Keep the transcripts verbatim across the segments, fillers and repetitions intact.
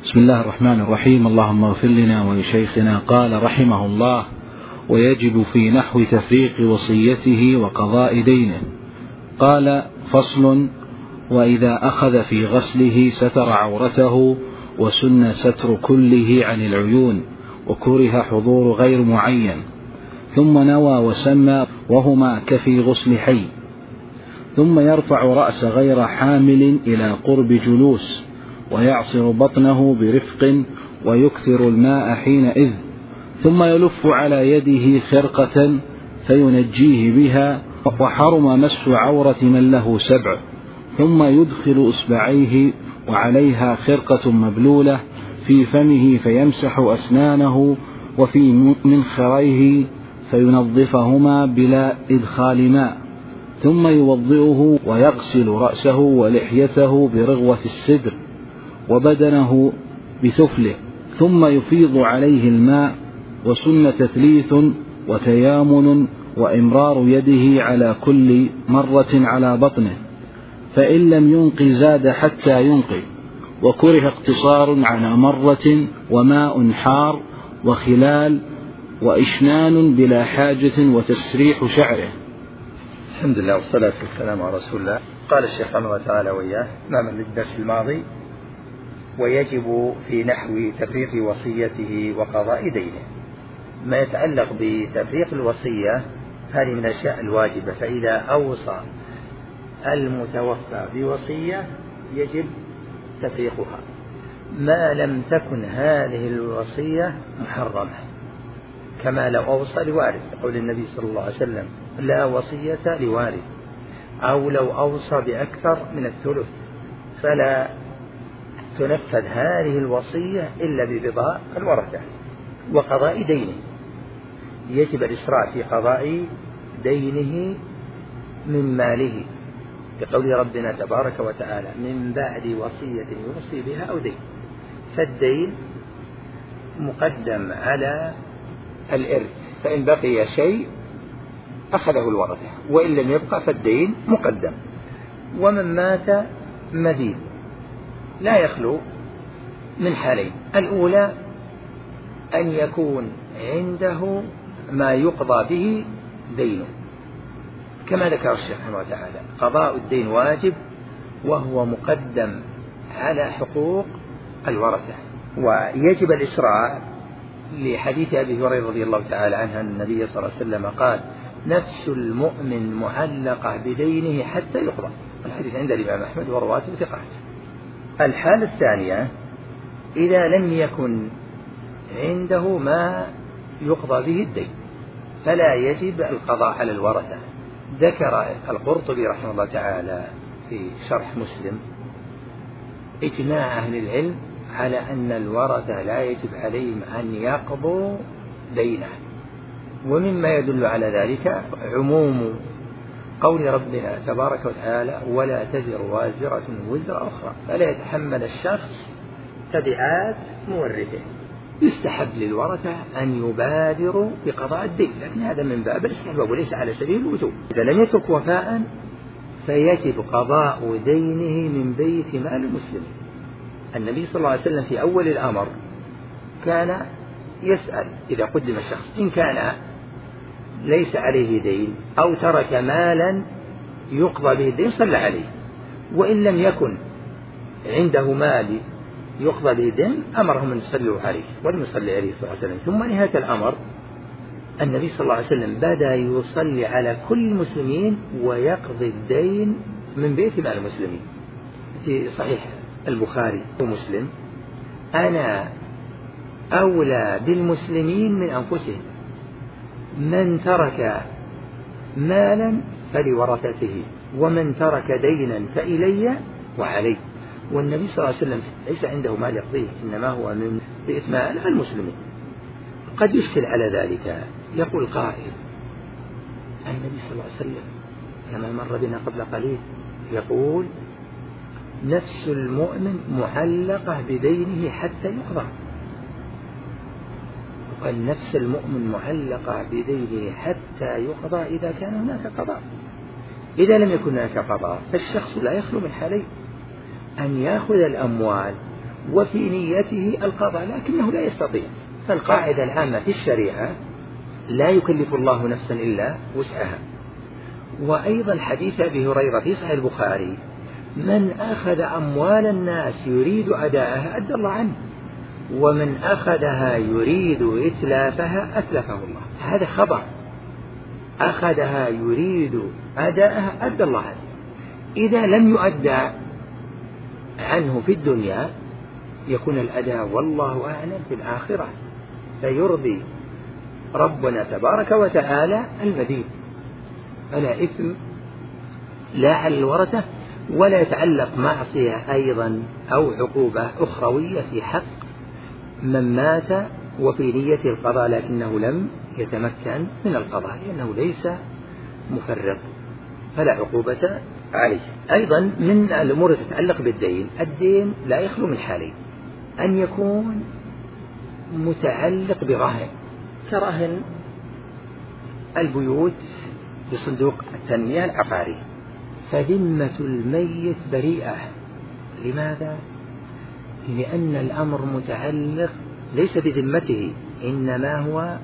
بسم الله الرحمن الرحيم. اللهم اغفر لنا ولشيخنا. قال رحمه الله: ويجب في نحو تفريق وصيته وقضاء دينه. قال: فصل: وإذا أخذ في غسله ستر عورته، وسن ستر كله عن العيون، وكره حضور غير معين، ثم نوى وسمى، وهما كفي غسل حي. ثم يرفع رأس غير حامل إلى قرب جلوس، ويعصر بطنه برفق، ويكثر الماء حينئذ، ثم يلف على يده خرقة فينجيه بها. وحرم مس عورة من له سبع، ثم يدخل إصبعيه وعليها خرقة مبلولة في فمه فيمسح أسنانه وفي منخريه فينظفهما بلا إدخال ماء، ثم يوضئه ويغسل رأسه ولحيته برغوة السدر، وبدنه بسفله، ثم يفيض عليه الماء. وسن تثليث وتيامن وإمرار يده على كل مرة على بطنه، فإن لم ينق زاد حتى ينقي. وكره اقتصار على مرة، وماء حار، وخلال، وإشنان بلا حاجة، وتسريح شعره. الحمد لله والصلاة والسلام على رسول الله. قال الشيخ رحمه الله تعالى وإياه نعم للدرس الماضي: ويجب في نحو تفريق وصيته وقضاء دينه. ما يتعلق بتفريق الوصية هذه من الأشياء الواجبة، فإذا أوصى المتوفى بوصية يجب تفريقها ما لم تكن هذه الوصية محرمة، كما لو أوصى لوارث، قول النبي صلى الله عليه وسلم: لا وصية لوارث، أو لو أوصى بأكثر من الثلث فلا تنفذ هذه الوصية إلا برضا الورثة. وقضاء دينه يجب الإسراع في قضاء دينه من ماله، بقول ربنا تبارك وتعالى: من بعد وصية يوصي بها أو دين. فالدين مقدم على الإرث، فإن بقي شيء أخذه الورثة، وإن لم يبقى فالدين مقدم. ومن مات مدين لا يخلو من حالين: الأولى أن يكون عنده ما يقضى به دينه، كما ذكر الشيخ رحمه الله تعالى: قضاء الدين واجب وهو مقدم على حقوق الورثة. ويجب الإسراع لحديث أبي هريرة رضي الله تعالى عنه أن النبي صلى الله عليه وسلم قال: نفس المؤمن معلقة بدينه حتى يقضى. الحديث عند الإمام أحمد ورواته ثقات. الحالة الثانية: إذا لم يكن عنده ما يقضى به الدين فلا يجب القضاء على الورثة. ذكر القرطبي رحمه الله تعالى في شرح مسلم إجماع أهل العلم على أن الورثة لا يجب عليهم أن يقضوا دينه، ومما يدل على ذلك عموم قول ربنا تبارك وتعالى: ولا تزر وازرة وزر أخرى، فلا يتحمل الشخص تبعات مورثه. يستحب للورثة أن يبادروا بقضاء الدين، لكن هذا من باب الاستحباب وليس على سبيل الوجوب. إذا لم يترك وفاء فيجب قضاء دينه من بيت مال المسلمين. النبي صلى الله عليه وسلم في أول الأمر كان يسأل إذا قدم الشخص إن كان ليس عليه دين أو ترك مالا يقضى به الدين صلى عليه، وإن لم يكن عنده مال يقضى به الدين أمرهم أن يصلوا عليه، ولم يصلي عليه صلى الله عليه وسلم. ثم نهاية الأمر النبي صلى الله عليه وسلم بدأ يصلي على كل المسلمين ويقضي الدين من بيت مال المسلمين. في صحيح البخاري ومسلم: أنا أولى بالمسلمين من أنفسهم، من ترك مالا فلورثته، ومن ترك دينا فإلي وعلي. والنبي صلى الله عليه وسلم ليس عنده مال يقضيه، إنما هو من بيت مال المسلمين. قد يشكل على ذلك، يقول قائل: النبي صلى الله عليه وسلم كما مر بنا قبل قليل يقول: نفس المؤمن معلقة بدينه حتى يقضى. وقال: نفس المؤمن معلقة بدينه حتى يقضى إذا كان هناك قضاء. إذا لم يكن هناك قضاء فالشخص لا يخلو من حالين: أن يأخذ الأموال وفي نيته القضاء لكنه لا يستطيع. فالقاعدة العامة في الشريعة لا يكلف الله نفسا إلا وسعها. وأيضا حديث أبي هريرة في صحيح البخاري: من أخذ أموال الناس يريد أداءها أدى الله عنه، ومن أخذها يريد إتلافها أتلفه الله. هذا خبر، أخذها يريد أداءها أدى الله عنه. إذا لم يؤدى عنه في الدنيا يكون الأداء والله أعلم في الآخرة، فيرضي ربنا تبارك وتعالى المدين، فلا إثم لا على الورثة، ولا يتعلق معصية أيضا أو عقوبة أخروية في حق من مات وفي نية القضاء لكنه لم يتمكن من القضاء لأنه ليس مفرط، فلا عقوبة عليه. أيضا من الأمور تتعلق بالدين، الدين لا يخلو من حالين: أن يكون متعلق برهن كرهن البيوت بصندوق التنمية العقاري، فذمة الميت بريئة. لماذا؟ لأن الأمر متعلق ليس بذمته، إنما هو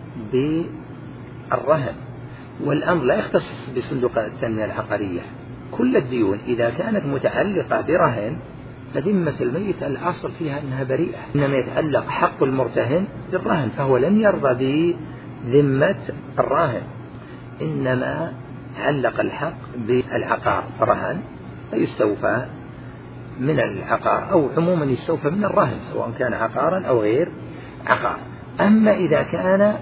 بالرهن، والأمر لا يختص بصندوق التنمية العقارية. كل الديون إذا كانت متعلقة برهن فذمة الميت الأصل فيها أنها بريئة، إنما يتعلق حق المرتهن بالرهن، فهو لم يرضى بذمة الراهن، إنما علق الحق بالعقار رهن فيستوفى من العقار، أو عموما يستوفى من الرهن سواء كان عقارا أو غير عقار. أما إذا كان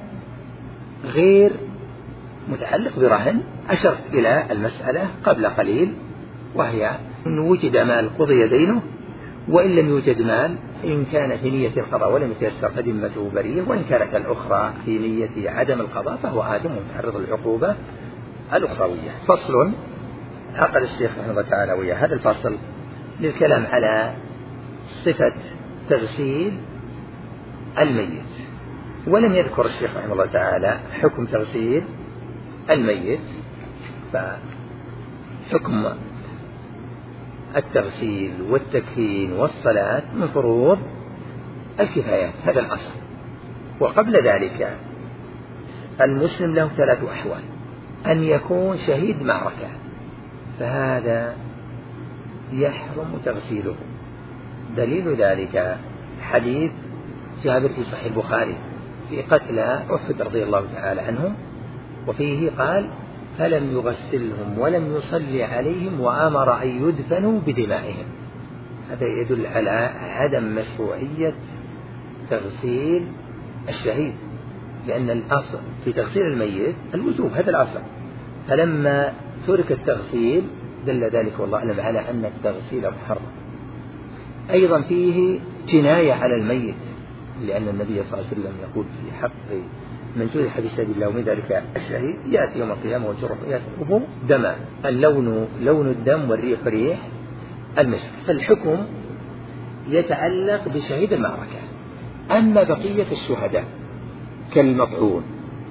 غير متعلق برهن أشرت إلى المسألة قبل قليل، وهي إن وجد مال قضي دينه، وإن لم يوجد مال إن كان في نية القضاء ولم يتيسر فذمته بريئة، وإن كانت الأخرى في نية عدم القضاء فهو آثم ومتعرض للعقوبة الأخروية. فصل عقد الشيخ رحمه الله تعالى وياه هذا الفصل للكلام على صفة تغسيل الميت، ولم يذكر الشيخ رحمه الله تعالى حكم تغسيل الميت، فحكم التغسيل والتكفين والصلاة من فروض الكفايات، هذا الأصل. وقبل ذلك المسلم له ثلاث أحوال: أن يكون شهيد معركة، فهذا يحرم تغسيله. دليل ذلك حديث جابر في صحيح البخاري في قتلى أحد رضي الله تعالى عنهم، وفيه قال: فلم يغسلهم ولم يصلي عليهم وأمر أن يدفنوا بدمائهم. هذا يدل على عدم مشروعية تغسيل الشهيد، لأن الأصل في تغسيل الميت الوجوب، هذا الأصل، فلما ترك التغسيل دل ذلك والله أعلم على أن التغسيل محرم. أيضا فيه جناية على الميت، لأن النبي صلى الله عليه وسلم يقول في حق من جرح في سبيل الله ومن ذلك الشهيد: يأتي يوم القيامة والجرح يأتيه دما، اللون لون الدم والريح ريح المسك. فالحكم يتعلق بشهيد المعركة. أما بقية الشهداء كالمطعون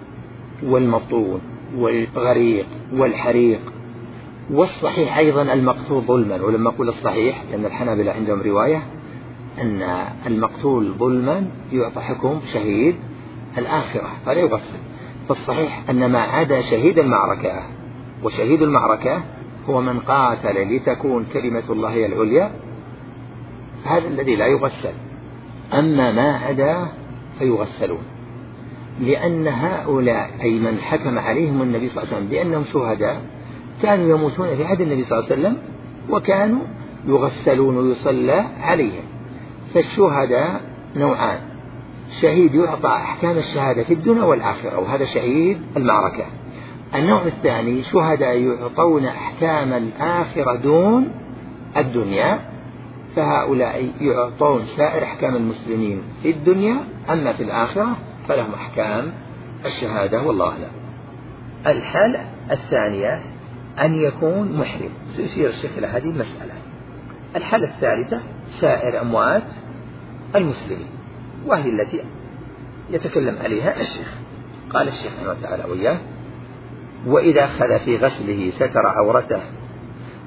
والمطون والغريق والحريق والصحيح أيضا المقتول ظلما، ولما أقول الصحيح لأن الحنابلة عندهم رواية أن المقتول ظلما يعطى حكم شهيد الآخرة فلا يغسل، فالصحيح أن ما عدا شهيد المعركة، وشهيد المعركة هو من قاتل لتكون كلمة الله هي العليا، هذا الذي لا يغسل. أما ما عدا فيغسلون، لأن هؤلاء أي من حكم عليهم النبي صلى الله عليه وسلم بأنهم شهداء كانوا يموتون في عهد النبي صلى الله عليه وسلم وكانوا يغسلون ويصلى عليهم. فالشهداء نوعان: شهيد يعطى أحكام الشهادة في الدنيا والآخرة، وهذا شهيد المعركة. النوع الثاني شهداء يعطون أحكام الآخرة دون الدنيا، فهؤلاء يعطون سائر أحكام المسلمين في الدنيا، أما في الآخرة فلهم أحكام الشهادة والله أعلم. الحالة الثانية أن يكون محرم، سيشير الشيخ إلى هذه المسألة. الحالة الثالثة سائر أموات المسلمين، وهي التي يتكلم عليها الشيخ. قال الشيخ رحمه الله تعالى وإياه: وإذا أخذ في غسله ستر عورته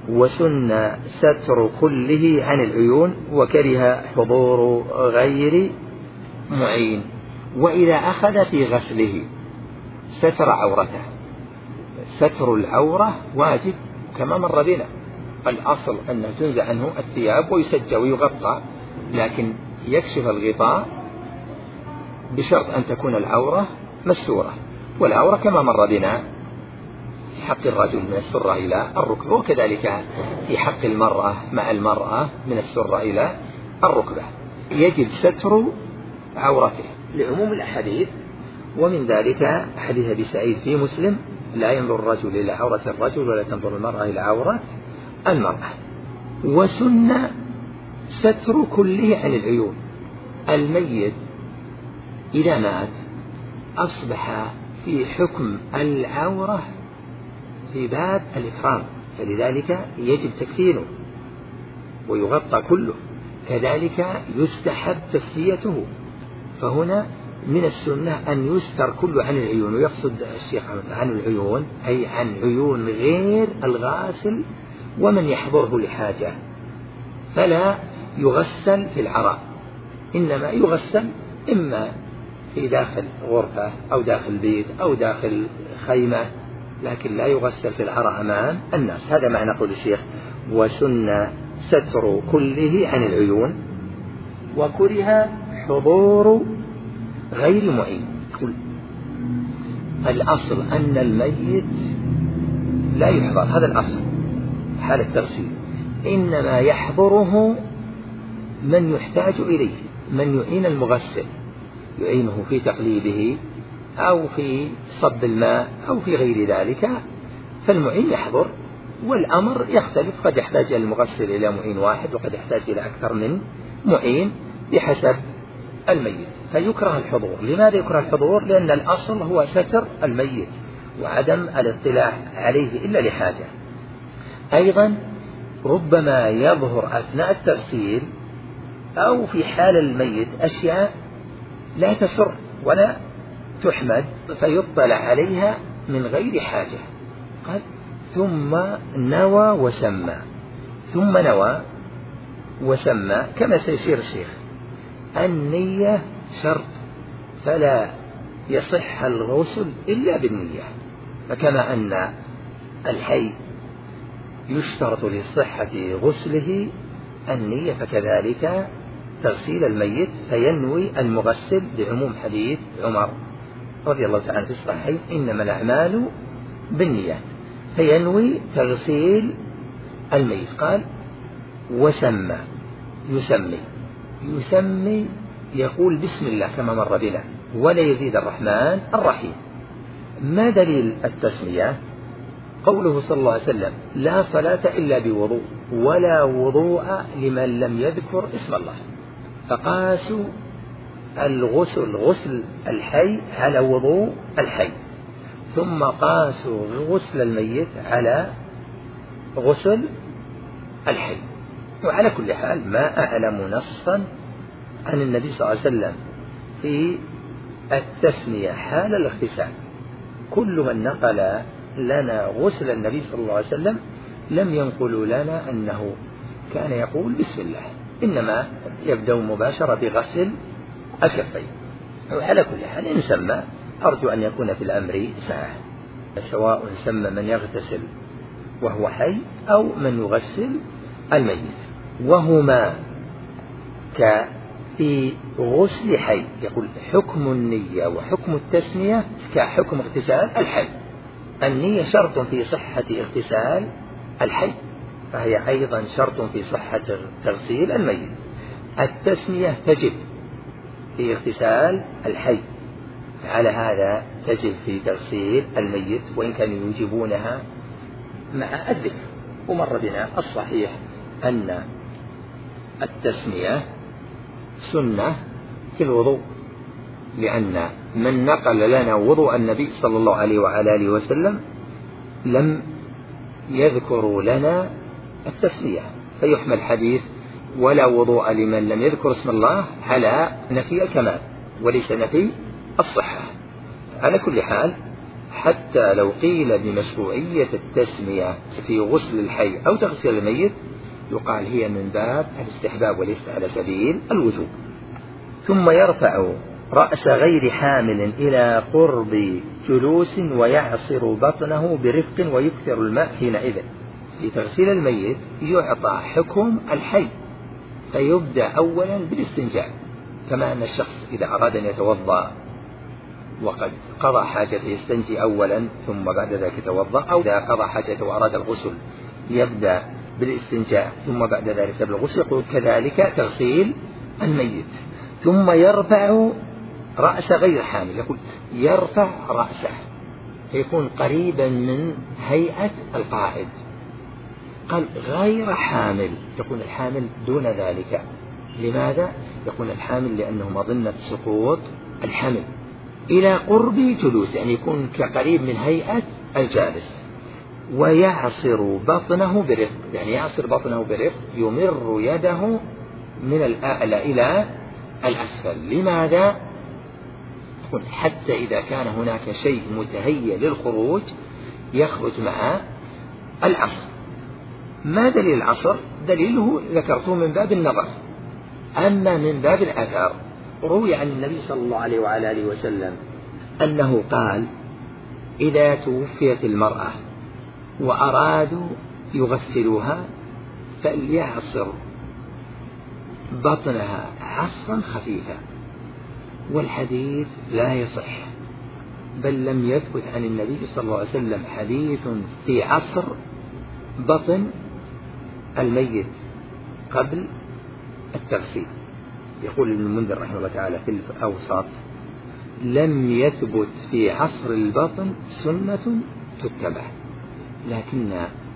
وسن ستر كله عن العيون وكره حضور غير معين. وإذا أخذ في غسله ستر عورته، ستر العورة واجب كما مر بنا، الأصل أنه تنزع عنه الثياب ويسجى ويغطى، لكن يكشف الغطاء بشرط أن تكون العورة مستورة، والعورة كما مر بنا في حق الرجل من السرة إلى الركبة، وكذلك في حق المرأة مع المرأة من السرة إلى الركبة. يجب ستر عورته لعموم الأحاديث، ومن ذلك حديث أبي سعيد في مسلم: لا ينظر الرجل إلى عورة الرجل ولا تنظر المرأة إلى عورة المرأة. وسن ستر كله عن العيون. الميت إذا مات أصبح في حكم العورة في باب الإكرام، فلذلك يجب تكفينه ويغطى كله، كذلك يستحب تسليته. فهنا من السنة أن يستر كله عن العيون، ويقصد الشيخ عن العيون أي عن عيون غير الغاسل ومن يحضره لحاجة، فلا يغسل في العراء، إنما يغسل إما في داخل غرفة أو داخل بيت أو داخل خيمة، لكن لا يغسل في العراء أمام الناس. هذا معنى قول الشيخ: وسن ستر كله عن العيون وكره حضور غير معين. الأصل أن الميت لا يحضر، هذا الأصل حال التغسيل، إنما يحضره من يحتاج إليه، من يعين المغسل، يعينه في تقليبه أو في صب الماء أو في غير ذلك، فالمعين يحضر. والأمر يختلف، قد يحتاج المغسل إلى معين واحد وقد يحتاج إلى أكثر من معين بحسب الميت، فيكره الحضور. لماذا يكره الحضور؟ لأن الأصل هو ستر الميت وعدم الاطلاع عليه إلا لحاجة. أيضا ربما يظهر أثناء التغسيل أو في حال الميت أشياء لا تسر ولا تحمد فيطلع عليها من غير حاجة. قال: ثم نوى وسمى. ثم نوى وسمى كما سيشير الشيخ. النية شرط، فلا يصح الغسل إلا بالنية، فكما أن الحي يشترط لصحة غسله النية، فكذلك تغسيل الميت فينوي المغسل بعموم حديث عمر رضي الله تعالى في الصحيح: إنما الأعمال بالنيات، فينوي تغسيل الميت. قال: وسمى، يسمي يسمي يقول بسم الله كما مر بنا، ولا يزيد الرحمن الرحيم. ما دليل التسمية؟ قوله صلى الله عليه وسلم: لا صلاة إلا بوضوء ولا وضوء لمن لم يذكر اسم الله. فقاسوا الغسل غسل الحي على وضوء الحي، ثم قاسوا غسل الميت على غسل الحي. وعلى كل حال ما أعلم نصا عن النبي صلى الله عليه وسلم في التسمية حال الاغتسال. كل من نقل لنا غسل النبي صلى الله عليه وسلم لم ينقلوا لنا أنه كان يقول بسم الله، إنما يبدأ مباشرة بغسل الكفين. وعلى كل حال إن سمى أرجو أن يكون في الأمر ساعة، سواء سمى من يغتسل وهو حي أو من يغسل الميت، وهما كفي غسل حي. يقول: حكم النية وحكم التسمية كحكم اغتسال الحي. النية شرط في صحة اغتسال الحي، فهي أيضا شرط في صحة تغسيل الميت. التسمية تجب في اغتسال الحي، على هذا تجب في تغسيل الميت، وإن كانوا يوجبونها مع الذكر. ومر بنا الصحيح أن التسمية سنة في الوضوء، لأن من نقل لنا وضوء النبي صلى الله عليه وعلى آله وسلم لم يذكروا لنا التسمية، فيحمل حديث ولا وضوء لمن لم يذكر اسم الله على نفي الكمال وليس نفي الصحة. على كل حال حتى لو قيل بمشروعية التسمية في غسل الحي أو تغسيل الميت يقال هي من باب الاستحباب وليس على سبيل الوجوب. ثم يرفع رأس غير حامل إلى قرب جلوس ويعصر بطنه برفق ويكثر الماء حينئذ. في تغسيل الميت يعطى حكم الحي، فيبدأ أولا بالاستنجاء، كما أن الشخص إذا أراد أن يتوضأ وقد قضى حاجته يستنجي أولا ثم بعد ذلك يتوضأ، أو إذا قضى حاجته وأراد الغسل يبدأ بالاستنجاء ثم بعد ذلك بالغسل. يقول كذلك تغسيل الميت. ثم يرفع رأس غير حامل، يقول يرفع رأسه فيكون قريبا من هيئة القائد. قال غير حامل، يكون الحامل دون ذلك. لماذا؟ يكون الحامل لأنه مظنة سقوط الحمل. إلى قرب جلوس يعني يكون كقريب من هيئة الجالس. ويعصر بطنه برفق، يعني يعصر بطنه برفق، يمر يده من الأعلى إلى الأسفل. لماذا؟ يقول حتى إذا كان هناك شيء متهيأ للخروج يخرج مع العصر. ما دليل العصر؟ دليله ذكرته من باب النظر. أما من باب الآثار روي عن النبي صلى الله عليه وعلى آله وسلم أنه قال إذا توفيت المرأة وأرادوا يغسلوها فليعصر بطنها عصرا خفيفا. والحديث لا يصح، بل لم يثبت عن النبي صلى الله عليه وسلم حديث في عصر بطن الميت قبل التغسيل. يقول ابن المنذر رحمه الله تعالى في الأوساط لم يثبت في عصر البطن سنة تتبع، لكن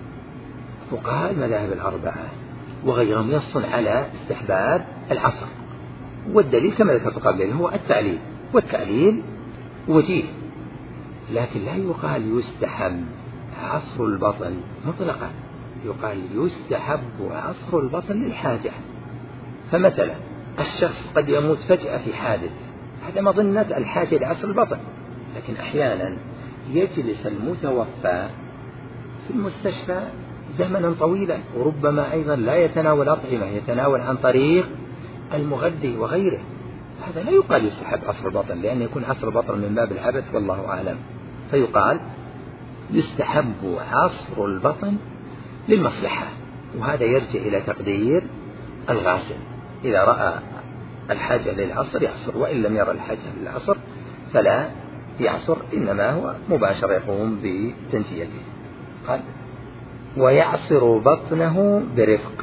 فقهاء المذاهب الأربعة وغيرهم يصن على استحباب العصر. والدليل كما ذكرت قبل هو التعليل، والتعليل وجيه، لكن لا يقال يستحب عصر البطن مطلقا، يقال يستحب عصر البطن للحاجة. فمثلا الشخص قد يموت فجأة في حادث، هذا مظنة الحاجة لعصر البطن، لكن أحيانا يجلس المتوفى في المستشفى زمنا طويلا، وربما أيضا لا يتناول أطعمة، يتناول عن طريق المغذي وغيره. هذا لا يقال يستحب عصر البطن، لأن يكون عصر البطن من باب العبث والله أعلم. فيقال يستحب عصر البطن للمصلحة، وهذا يرجع إلى تقدير الغاسل. إذا رأى الحاجة للعصر يعصر، وإن لم يرى الحاجة للعصر فلا يعصر، إنما هو مباشر يقوم بتنجيته. قال ويعصر بطنه برفق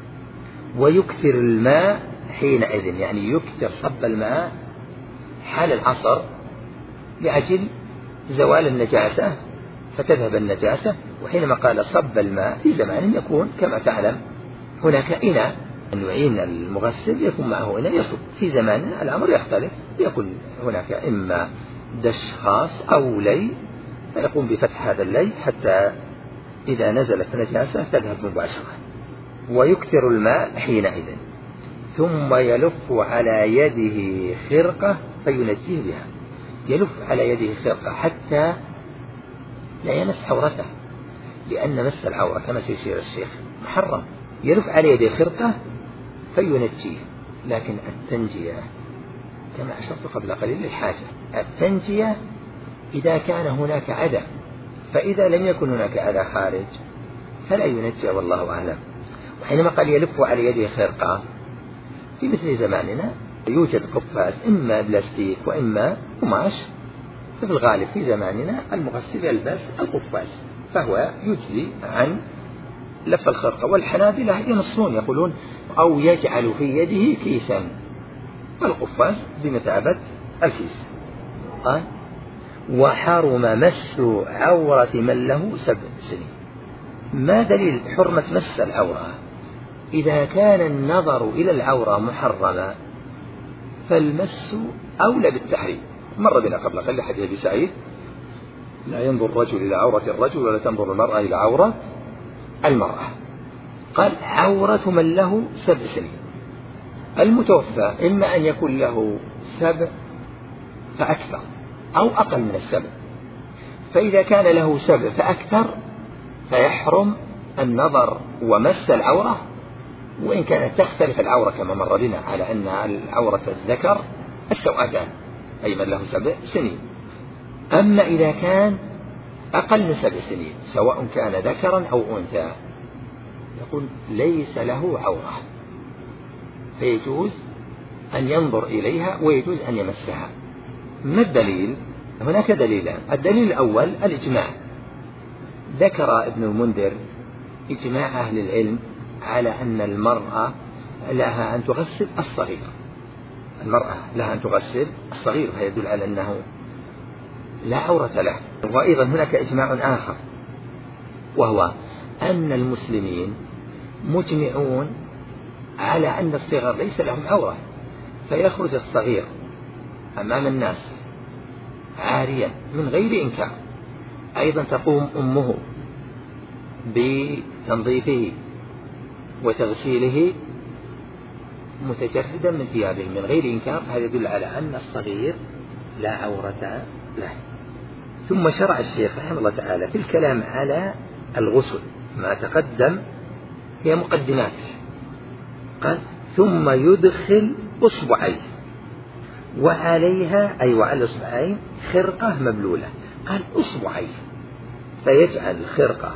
ويكثر الماء حينئذ، يعني يكثر صب الماء حال العصر لأجل زوال النجاسة فتذهب النجاسة. وحينما قال صب الماء في زمان يكون كما تعلم هناك إناء أن يعين المغسل يكون معه إناء يصب. في زماننا الأمر يختلف، يكون هناك إما دش خاص أو لي، فيقوم بفتح هذا اللي حتى إذا نزلت نجاسة تذهب مباشرة. ويكثر الماء حينئذ، ثم يلف على يده خرقة فينجيه بها. يلف على يده خرقة حتى لا يمس عورته، لأن مس العورة كما سيشير الشيخ محرم. يلف على يده خرقة فينجيه، لكن التنجية كما أشرت قبل قليل للحاجة. التنجية إذا كان هناك أذى، فإذا لم يكن هناك أذى خارج فلا ينجى والله أعلم. وحينما قال يلف على يده خرقة، في مثل زماننا يوجد قفاز إما بلاستيك وإما قماش، ففي الغالب في زماننا المغسل يلبس القفاز، فهو يجزي عن لف الخرقة. والحنابلة ينصون يقولون أو يجعل في يده كيسا، القفاز بمثابة الكيس. قال وحرم مس عورة من له سبع سنين. ما دليل حرمة مس العورة؟ إذا كان النظر إلى العورة محرما فالمس أولى بالتحريم. مر بنا قبل قليل حديث أبي سعيد لا ينظر الرجل إلى عورة الرجل ولا تنظر المرأة إلى عورة المرأة. قال عورة من له سبع سنين. المتوفى إما أن يكون له سبع فأكثر أو أقل من السبع، فإذا كان له سبع فأكثر فيحرم النظر ومس العورة، وإن كانت تختلف العورة كما مر بنا على أن العورة الذكر السوأتان أي من له سبع سنين. أما إذا كان أقل من سبع سنين سواء كان ذكرا أو أنثى يقول ليس له عورة، فيجوز أن ينظر إليها ويجوز أن يمسها. ما الدليل؟ هناك دليلان. الدليل الأول الإجماع، ذكر ابن المنذر إجماع أهل العلم على أن المرأة لها أن تغسل الصغير، المرأة لها أن تغسل الصغير، فيدل على أنه لا عورة له. وأيضا هناك إجماع آخر وهو أن المسلمين مجمعون على أن الصغار ليس لهم عورة، فيخرج الصغير أمام الناس عاريا من غير إنكار. أيضا تقوم أمه بتنظيفه وتغسيله متجردا من ثيابه من غير إنكار، هذا يدل على أن الصغير لا عورة له. ثم شرع الشيخ رحمه الله تعالى في الكلام على الغسل، ما تقدم هي مقدمات، قال ثم يدخل أصبعيه وعليها أي وعلى الأصبعين خرقة مبلولة، قال أصبعيه، فيجعل الخرقة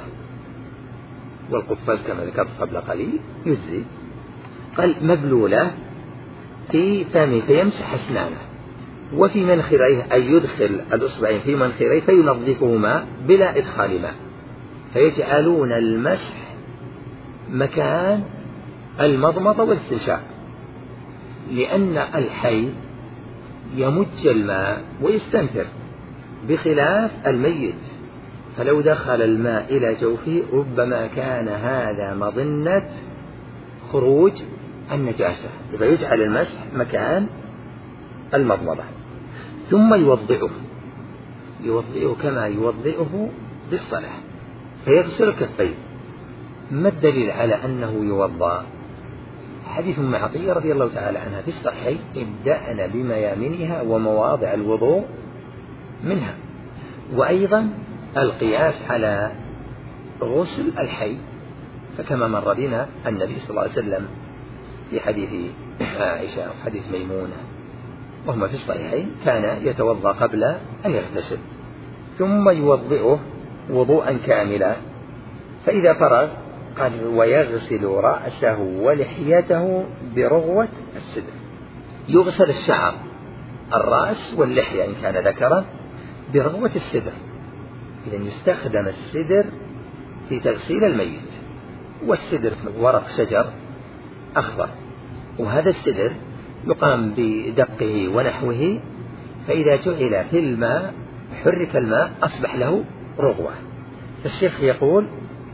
والقفاز كما ذكرت قبل قليل يجزي، قال مبلولة في فمه فيمسح أسنانه، وفي منخريه أي يدخل الأصبعين في منخريه فينظفهما بلا إدخال ماء، فيجعلون المسح مكان المضمضة والاستنشاق، لأن الحي يمج الماء ويستنثر بخلاف الميت، فلو دخل الماء إلى جوفه ربما كان هذا مظنة خروج النجاسة، فيجعل المسح مكان المضمضة. ثم يوضئه يوضئه كما يوضئه بالصلاة، فيغسل كفيه. ما الدليل على أنه يوضأ؟ حديث أم عطية رضي الله تعالى عنها في الصحيح ابدأنا بميامنها ومواضع الوضوء منها. وأيضا القياس على غسل الحي، فكما مر بنا النبي صلى الله عليه وسلم في حديث عائشة وحديث ميمونة وهما في الصحيحين كان يتوضأ قبل أن يغتسل، ثم يوضئه وضوءا كاملا، فإذا فرغ قال ويغسل رأسه ولحيته برغوة السدر. يغسل الشعر الرأس واللحية إن كان ذكرا برغوة السدر، إذا يستخدم السدر في تغسيل الميت، والسدر ورق شجر أخضر، وهذا السدر يقام بدقه ونحوه، فإذا جعل في الماء حرك الماء أصبح له رغوة. الشيخ يقول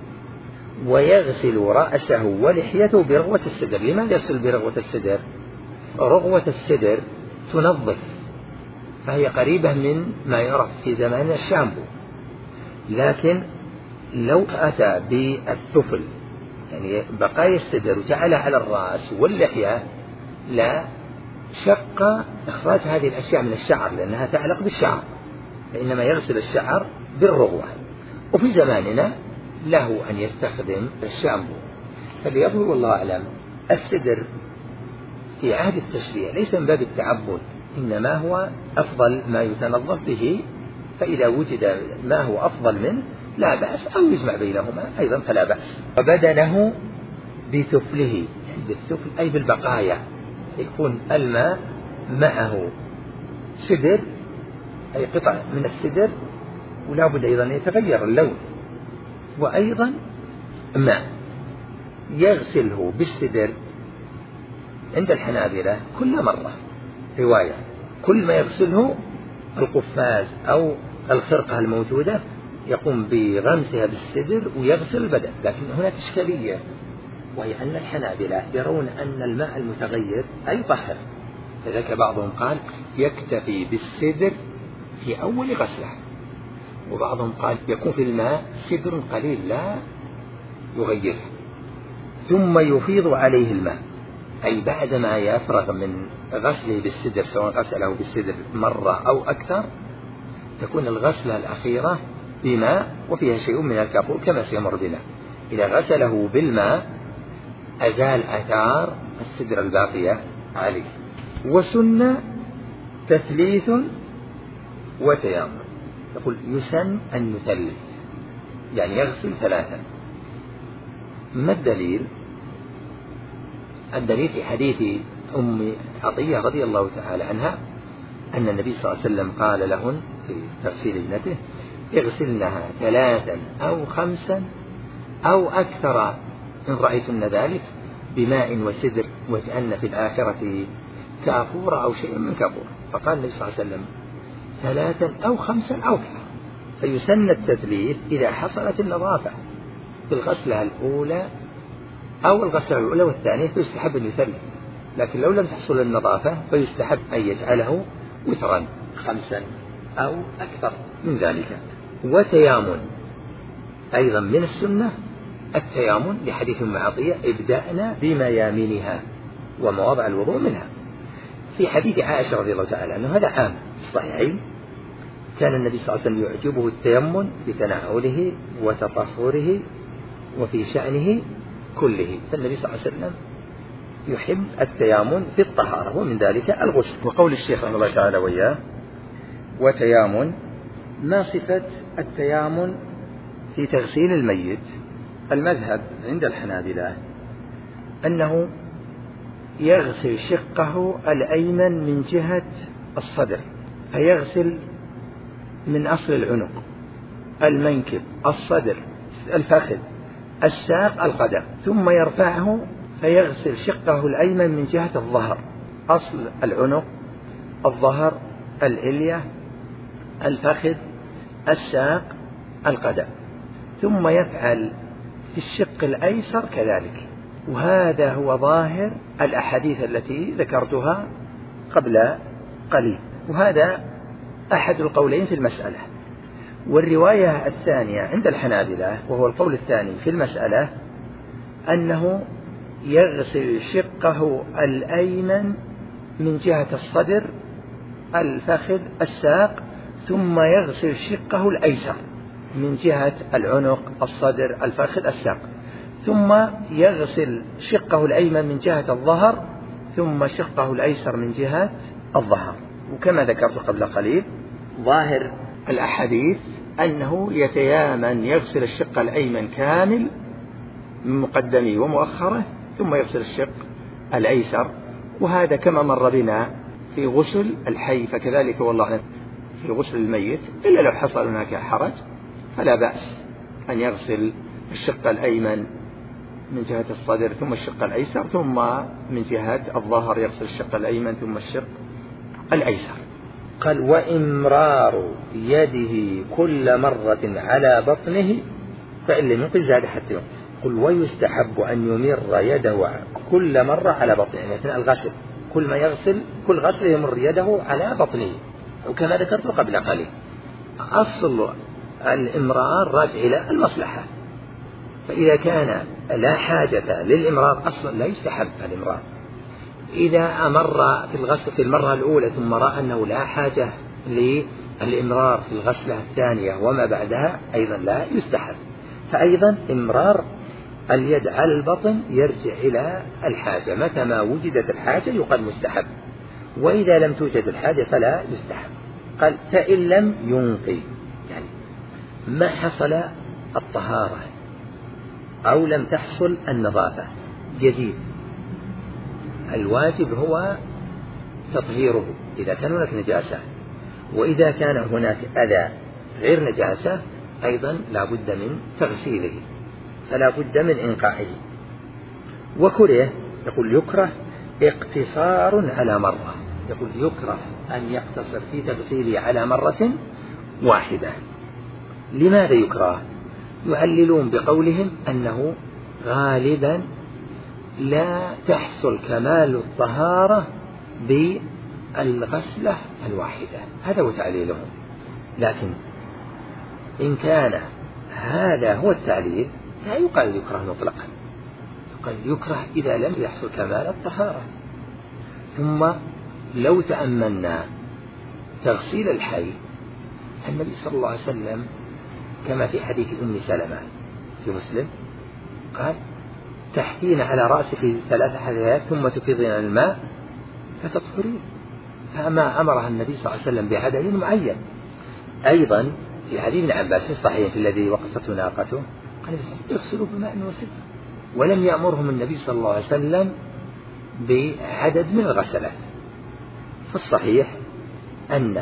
ويغسل رأسه ولحيته برغوة السدر. لماذا يغسل برغوة السدر؟ رغوة السدر تنظف، فهي قريبة من ما يعرف في زمان الشامبو، لكن لو أتى بالثفل يعني بقايا السدر وجعلها على الرأس واللحية لا شق إخراج هذه الأشياء من الشعر لأنها تعلق بالشعر، فإنما يغسل الشعر بالرغوة. وفي زماننا له أن يستخدم الشامبو، فليظهر والله أعلم السدر في عهد التشريع ليس من باب التعبد، إنما هو أفضل ما يتنظف به، فإذا وجد ما هو أفضل منه لا بأس، أو يجمع بينهما أيضا فلا بأس. وبدنه بثفله، بالثفل أي بالبقايا، يكون الماء معه سدر أي قطع من السدر، ولا بد أيضا يتغير اللون، وأيضا ماء. يغسله بالسدر عند الحنابلة كل مرة، رواية كل ما يغسله القفاز أو الخرقة الموجودة يقوم بغمسها بالسدر ويغسل البدن. لكن هناك إشكالية، وهي أن الحنابلة يرون أن الماء المتغير لا يطهر، فذلك بعضهم قال يكتفي بالسدر في أول غسله، وبعضهم قال يكون في الماء سدر قليل لا يغيره، ثم يفيض عليه الماء، أي بعدما يفرغ من غسله بالسدر سواء غسله بالسدر مرة أو أكثر تكون الغسلة الأخيرة بماء وفيها شيء من الكافور كما سيمر بنا. إذا غسله بالماء أزال آثار السدرة الباقية عليه. وسن تثليث وتيامن. يقول يسن أن يثلث يعني يغسل ثلاثا. ما الدليل؟ الدليل في حديث أم عطية رضي الله تعالى عنها أن النبي صلى الله عليه وسلم قال لهن في تغسيل ابنته اغسلنها ثلاثا أو خمسا أو أكثر إن رأيتن ذلك بماء وسدر واجعلن في الآخرة كافورا أو شيء من كافور. فقال النبي صلى الله عليه وسلم ثلاثا أو خمسا أو أكثر. فيسن التثليث إذا حصلت النظافة بالغسلة الأولى أو الغسلة الأولى والثانية فيستحب أن يثلث، لكن لو لم تحصل النظافة فيستحب أن يجعله وترا خمسا أو أكثر من ذلك. وتيامن أيضا من السنة التيامن لحديث أم عطية ابدأنا بميامنها ومواضع الوضوء منها. في حديث عائشة رضي الله تعالى عنه هذا عام الصحيحين كان النبي صلى الله عليه وسلم يعجبه التيمم في تنعله وتطهره وفي شأنه كله، فالنبي صلى الله عليه وسلم يحب التيامن في الطهارة ومن ذلك الغسل. وقول الشيخ رحمه الله تعالى وياه وتيامن ما صفة التيامن في تغسيل الميت؟ المذهب عند الحنابلة أنه يغسل شقه الأيمن من جهة الصدر، فيغسل من أصل العنق المنكب الصدر الفخذ الساق القدم، ثم يرفعه فيغسل شقه الأيمن من جهة الظهر أصل العنق الظهر الإلية الفخذ الساق القدم، ثم يفعل في الشق الأيسر كذلك. وهذا هو ظاهر الأحاديث التي ذكرتها قبل قليل، وهذا أحد القولين في المسألة. والرواية الثانية عند الحنابلة وهو القول الثاني في المسألة أنه يغسل شقه الأيمن من جهة الصدر الفخذ الساق، ثم يغسل شقه الأيسر من جهة العنق الصدر الفخذ الساق، ثم يغسل شقه الأيمن من جهة الظهر، ثم شقه الأيسر من جهة الظهر. وكما ذكرت قبل قليل ظاهر الأحاديث أنه يتيامن يغسل الشق الأيمن كامل من مقدمه ومؤخره، ثم يغسل الشق الأيسر. وهذا كما مر بنا في غسل الحي فكذلك والله أعلم في غسل الميت، إلا لو حصل هناك حرج فلا بأس أن يغسل الشق الأيمن من جهة الصدر ثم الشق الأيسر، ثم من جهة الظهر يغسل الشق الأيمن ثم الشق الأيسر. قال وإمرار يده كل مرة على بطنه فإن لم يقل زاد حتى يوم. قل ويستحب أن يمر يده كل مرة على بطنه، يعني أثناء الغسل كل ما يغسل كل غسل يمر يده على بطنه، وكما ذكرت قبل قليل أصل الإمرار راجع إلى المصلحة، فإذا كان لا حاجة للإمرار أصلا لا يستحب الإمرار. إذا أمر في الغسل في المرة الأولى ثم رأى أنه لا حاجة للإمرار في الغسلة الثانية وما بعدها أيضا لا يستحب. فأيضا إمرار اليد على البطن يرجع إلى الحاجة، متى ما وجدت الحاجة يقال مستحب، وإذا لم توجد الحاجة فلا يستحب. قال فإن لم ينقي، يعني ما حصل الطهارة أو لم تحصل النظافة جديد، الواجب هو تطهيره إذا كان هناك نجاسة، وإذا كان هناك أذى غير نجاسة أيضا لا بد من تغسيله، فلا بد من إنقائه. وكره يقول يكره اقتصار على مرة، يقول يكره أن يقتصر في تغسيله على مرة واحدة. لماذا يكره؟ يعللون بقولهم أنه غالبا لا تحصل كمال الطهارة بالغسلة الواحدة، هذا هو تعليلهم. لكن إن كان هذا هو التعليل لا يقال يكره مطلقا، يقال يكره إذا لم يحصل كمال الطهارة. ثم لو تأملنا تغسيل الحي النبي صلى الله عليه وسلم كما في حديث أم سلمة في مسلم قال تحتين على رأسك ثلاث حذيات ثم تفيضين الماء فتطهرين، فما أمرها النبي صلى الله عليه وسلم بعدد معين. أيضا في حديث ابن عباس الصحيح الذي وقصته ناقته قال اغسلوا بماء وسدر، ولم يأمرهم النبي صلى الله عليه وسلم بعدد من الغسلات. فالصحيح أن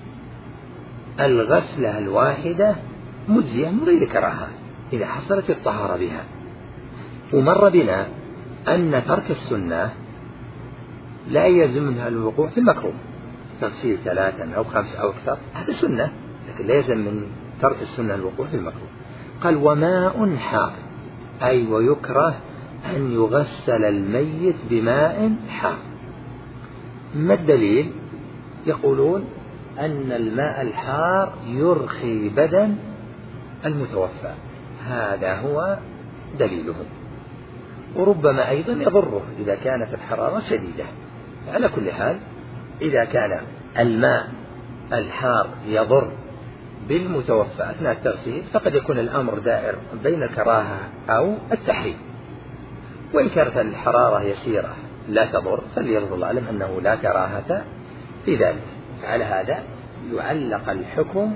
الغسلة الواحدة مجزية من غير كراهة إذا حصلت الطهارة بها. ومر بنا أن ترك السنة لا يلزم منها الوقوع في المكروه، تغسيل ثلاثا أو خمسة أو أكثر هذا سنة، لكن لا يلزم من ترك السنة الوقوع في المكروه. قال وماء حار، أي ويكره أن يغسل الميت بماء حار. ما الدليل؟ يقولون أن الماء الحار يرخي بدن المتوفى، هذا هو دليلهم. وربما أيضا يضره إذا كانت الحرارة شديدة. على كل حال إذا كان الماء الحار يضر بالمتوفى أثناء التغسيل فقد يكون الأمر دائر بين الكراهة أو التحريم. وإن كانت الحرارة يسيرة لا تضر فليرضى الله أعلم أنه لا كراهة في ذلك. على هذا يعلق الحكم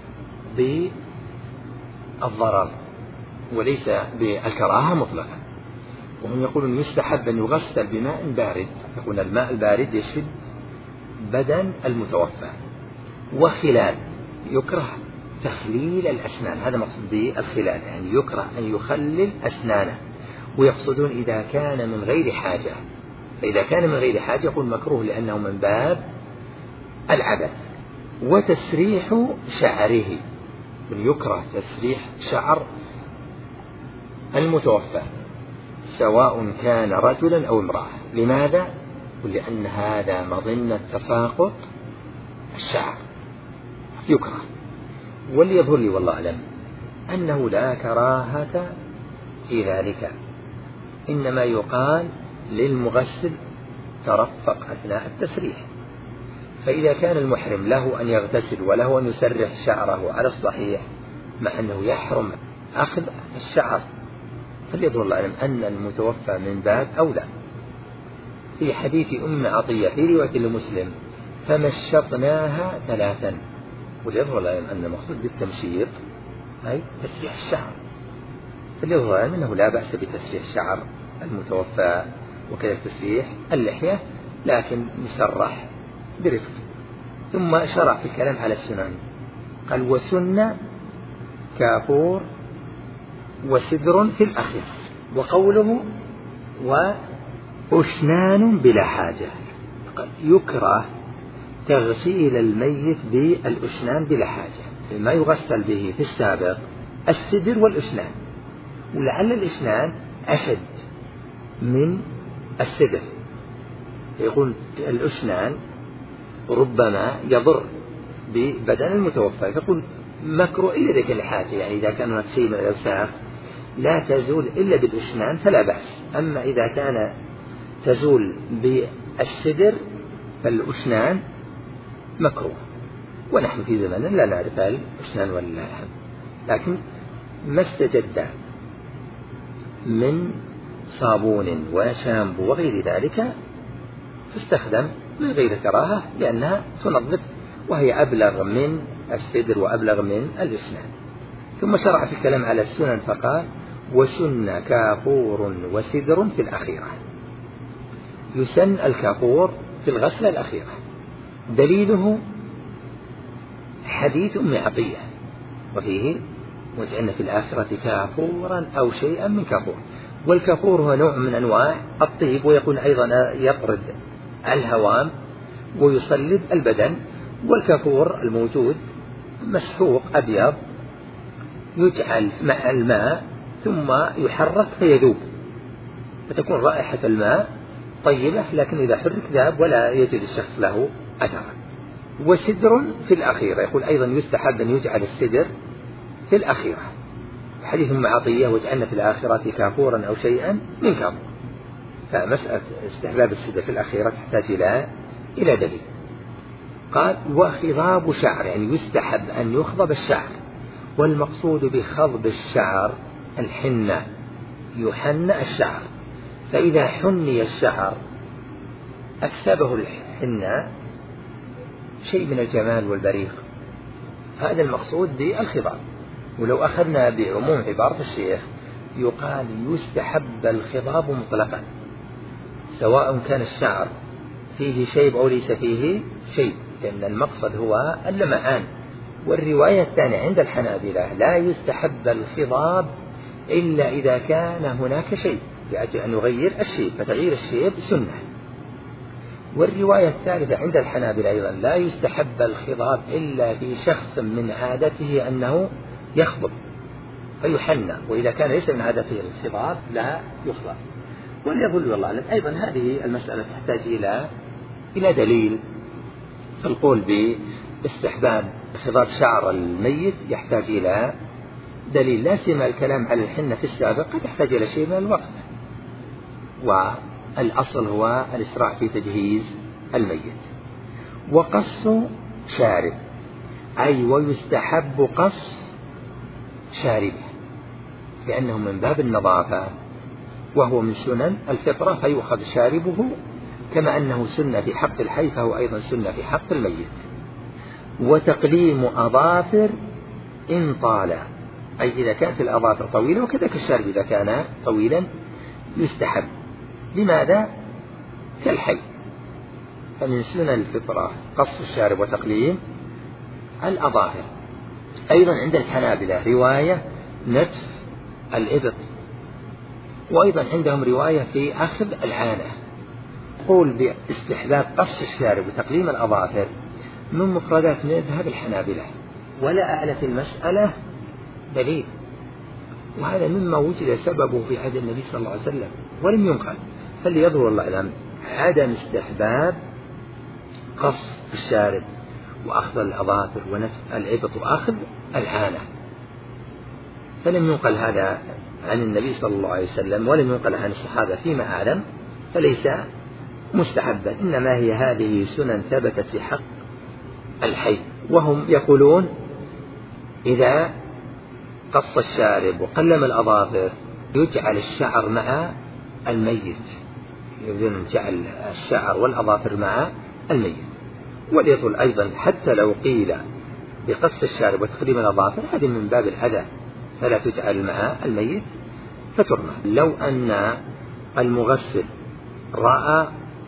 بالضرر وليس بالكراهة مطلقا. وهم يقولون يستحب أن يغسل بماء بارد، يكون الماء البارد يشد بدن المتوفى. وخلال يكره تخليل الأسنان، هذا مقصود بالخلال، يعني يكره أن يخلل أسنانه. ويقصدون إذا كان من غير حاجة، فإذا كان من غير حاجة يقول مكروه لأنه من باب العبث. وتسريح شعره، يكره تسريح شعر المتوفى سواء كان رجلا أو امرأة. لماذا؟ لأن هذا مظنة تساقط الشعر، يكره. واللي يظهر لي والله أعلم أنه لا كراهة في ذلك، إنما يقال للمغسل ترفق أثناء التسريح. فإذا كان المحرم له أن يغتسل وله أن يسرح شعره على الصحيح مع أنه يحرم أخذ الشعر، فليظهر الله أعلم أن المتوفى من باب أولى. في حديث أم عطية في رواية لمسلم فمشطناها ثلاثا، وليظهر الله أعلم أن المقصود بالتمشيط أي تسريح الشعر، فليظهر الله أعلم أنه لا بأس بتسريح شعر المتوفى وكذلك تسريح اللحية، لكن يسرح برفق. ثم شرع في الكلام على السنن، قال وسن كافور وسدر في الأخير. وقوله وأسنان بلا حاجة، يكره تغسيل الميت بالأسنان بلا حاجة. ما يغسل به في السابق السدر والأسنان، ولعل الأسنان أشد من السدر. يقول الأسنان ربما يضر ببدن المتوفى، يقول مكروه إلا ذلك الحاجة، يعني إذا كان هناك شيء من الأوساخ لا تزول إلا بالأسنان فلا بأس. أما إذا كان تزول بالسدر فالأسنان مكروه. ونحن في زماننا لا نعرف الأسنان ولا الحم، لكن ما استجد من صابون وشامبو وغير ذلك تستخدم من غير كراهة لأنها تنظف، وهي أبلغ من السدر وأبلغ من الأسنان. ثم شرع في الكلام على السنن فقال وسن كافور وسدر في الأخيرة. يسن الكافور في الغسلة الأخيرة، دليله حديث أم عطية وفيه وجعلنا في الآخرة كافورا أو شيئا من كافور. والكافور هو نوع من أنواع الطيب، ويكون أيضا يطرد الهوام ويصلب البدن. والكافور الموجود مسحوق أبيض يجعل مع الماء ثم يحرك فيذوب، فتكون رائحة الماء طيبة، لكن إذا حرك ذاب ولا يجد الشخص له أثرا. وسدر في الأخيرة، يقول أيضا يستحب أن يجعل السدر في الأخيرة. حديث أم عطية وجعلنا في الآخرة كافورا أو شيئا من كافور، فمسألة استحباب السدر في الأخيرة تحتاج إلى إلى دليل. قال وخضاب شعر، يعني يستحب أن يخضب الشعر، والمقصود بخضب الشعر الحنة، يحنى الشعر، فإذا حني الشعر أكسبه الحنة شيء من الجمال والبريق، هذا المقصود بالخضاب. ولو أخذنا بعموم عبارة الشيخ يقال يستحب الخضاب مطلقا، سواء كان الشعر فيه شيب أو ليس فيه شيب، لأن المقصد هو اللمعان. والرواية الثانية عند الحنابلة لا يستحب الخضاب إلا إذا كان هناك شيء لأجل أن يغير الشيب، فتغيير الشيب سنة. والرواية الثالثة عند الحنابلة أيضا لا يستحب الخضاب إلا في شخص من عادته أنه يخضب فيحنى، وإذا كان ليس من عادته الخضاب لا يخضب. وليظل والله أعلم أيضا هذه المسألة تحتاج إلى إلى دليل، فالقول باستحباب خضاب شعر الميت يحتاج إلى دليل، لا سيما الكلام على الحنة في السابق قد يحتاج إلى شيء من الوقت، والأصل هو الإسراع في تجهيز الميت. وقص شارب، أي ويستحب قص شاربه، لأنه من باب النظافة وهو من سنن الفطرة، فيؤخذ شاربه، كما أنه سنة في حق الحي فهو أيضا سنة في حق الميت. وتقليم أظافر إن طال، أي إذا كانت الأظافر طويلة، وكذلك الشارب إذا كان طويلا يستحب. لماذا؟ كالحي، فمن سنن الفطرة قص الشارب وتقليم الأظافر. أيضا عند الحنابلة رواية نتف الإبط، وأيضا عندهم رواية في أخذ العانة. قول باستحباب قص الشارب وتقليم الأظافر من مفردات مذهب الحنابلة، ولا أعلى في المسألة دليل، وهذا مما وجد سببه في عهد النبي صلى الله عليه وسلم ولم ينقل. فليظهر الله أعلم عدم استحباب قص الشارب وأخذ الأظافر ونتف الإبط وأخذ العانة، فلم ينقل هذا عن النبي صلى الله عليه وسلم ولم ينقل عن الصحابة فيما أعلم، فليس مستحبا، إنما هي هذه سنن ثبتت في حق الحي. وهم يقولون إذا قص الشارب وقلم الأظافر يجعل الشعر مع الميت، يريدون جعل الشعر والأظافر مع الميت. وليطل أيضا حتى لو قيل بقص الشارب وتقليم الأظافر هذه من باب الأذى فلا تجعل مع الميت فترمى. لو أن المغسل رأى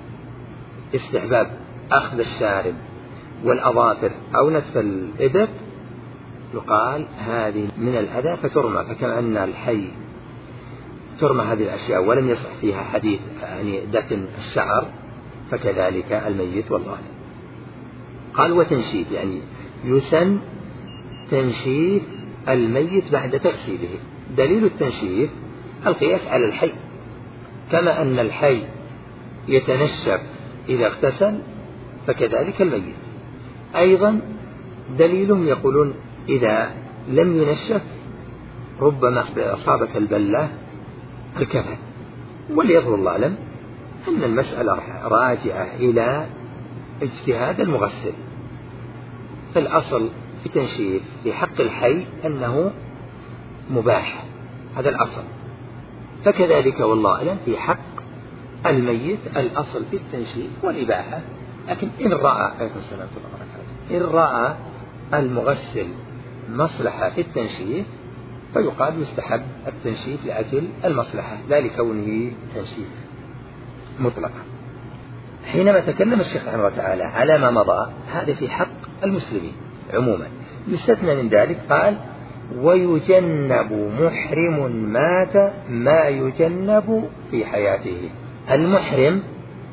استحباب أخذ الشارب والأظافر أو نتف الإبط يقال هذه من الأذى فترمى، فكما أن الحي ترمى هذه الأشياء ولم يصح فيها حديث يعني دفن الشعر، فكذلك الميت والله. قال وتنشيف، يعني يسن تنشيف الميت بعد تغسيله. دليل التنشيف القياس على الحي، كما أن الحي يتنشف إذا اغتسل فكذلك الميت. أيضا دليلهم يقولون إذا لم ينشف ربما أصابت البلة الكفن. وليظهر الله أعلم أن المسألة راجعة إلى اجتهاد المغسل، فالأصل في التنشيف في حق الحي أنه مباح، هذا الأصل، فكذلك والله أعلم في حق الميت الأصل في التنشيف والإباحة. لكن إن رأى إن رأى المغسل مصلحة في التنشيف فيقال يستحب التنشيف لأجل المصلحة لا لكونه تنشيف مطلقا. حينما تكلم الشيخ رحمه الله تعالى على ما مضى هذا في حق المسلمين عموما، يستثنى من ذلك قال ويجنب محرم مات ما يجنب في حياته. المحرم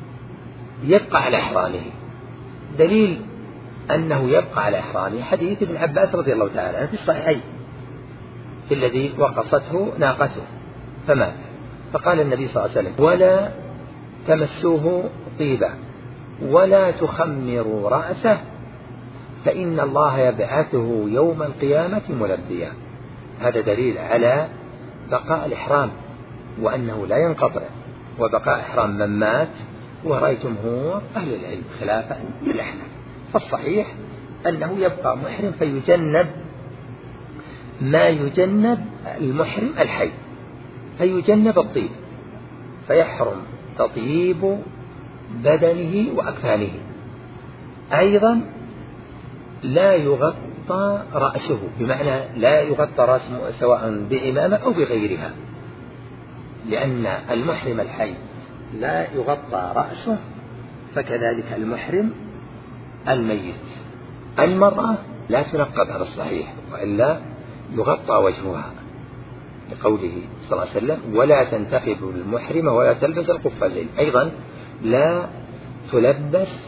يبقى على إحرامه، دليل أنه يبقى على إحرامه حديث ابن عباس رضي الله تعالى عنه في الصحيحين في الذي وقصته ناقته فمات، فقال النبي صلى الله عليه وسلم ولا تمسوه طيبا ولا تخمروا رأسه فإن الله يبعثه يوم القيامة ملبيا. هذا دليل على بقاء الإحرام وأنه لا ينقطع، وبقاء إحرام من مات ورأي جمهور أهل العلم خلافا للأحناف. فالصحيح أنه يبقى محرم فيجنب ما يجنب المحرم الحي، فيجنب الطيب، فيحرم تطيب بدنه وأكفانه. أيضا لا يغطى رأسه، بمعنى لا يغطى رأسه سواء بعمامة أو بغيرها، لأن المحرم الحي لا يغطى رأسه، فكذلك المحرم الميت. المرأة لا تنقب على الصحيح، وإلا يغطى وجهها، لقوله صلى الله عليه وسلم ولا تنتقب المحرمة ولا تلبس القفازين. أيضا لا تلبس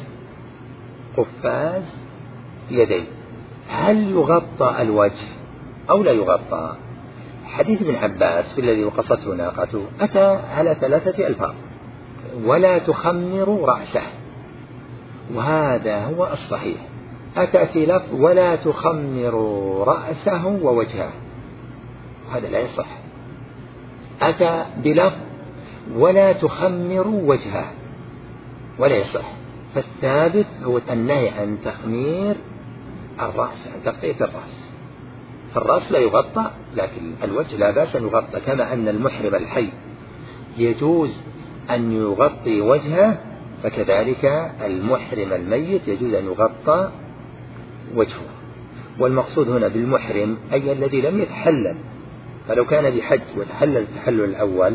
قفاز يدين. هل يغطى الوجه أو لا يغطى؟ حديث ابن عباس في الذي وقصته ناقته أتى على ثلاثة ألفاظ: ولا تخمر رأسه، وهذا هو الصحيح. أتى في لفظ ولا تخمر رأسه ووجهه، هذا لا يصح. أتى بلفظ ولا تخمر وجهه، ولا يصح. فالثابت هو النهي عن تخمير الرأس، عن تغطية الرأس. فالرأس لا يغطى، لكن الوجه لا بأس أن يغطى، كما أن المحرم الحي يجوز أن يغطي وجهه، فكذلك المحرم الميت يجوز أن يغطى وجهه. والمقصود هنا بالمحرم أي الذي لم يتحلل، فلو كان بحج وتحلل التحلل الأول